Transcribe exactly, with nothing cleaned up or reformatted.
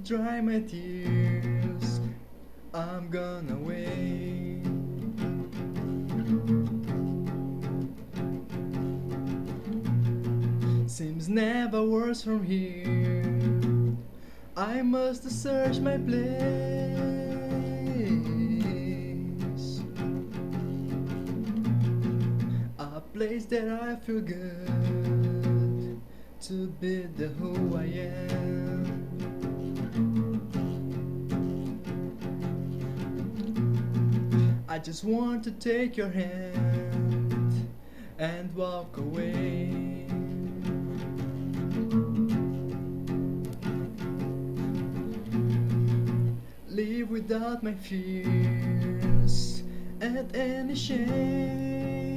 dry my tears. I'm gonna wait. Seems never worse from here. I must search my place. A place that I feel good to be the who I am. I just want to take your hand and walk away. Live without my fears and any shame.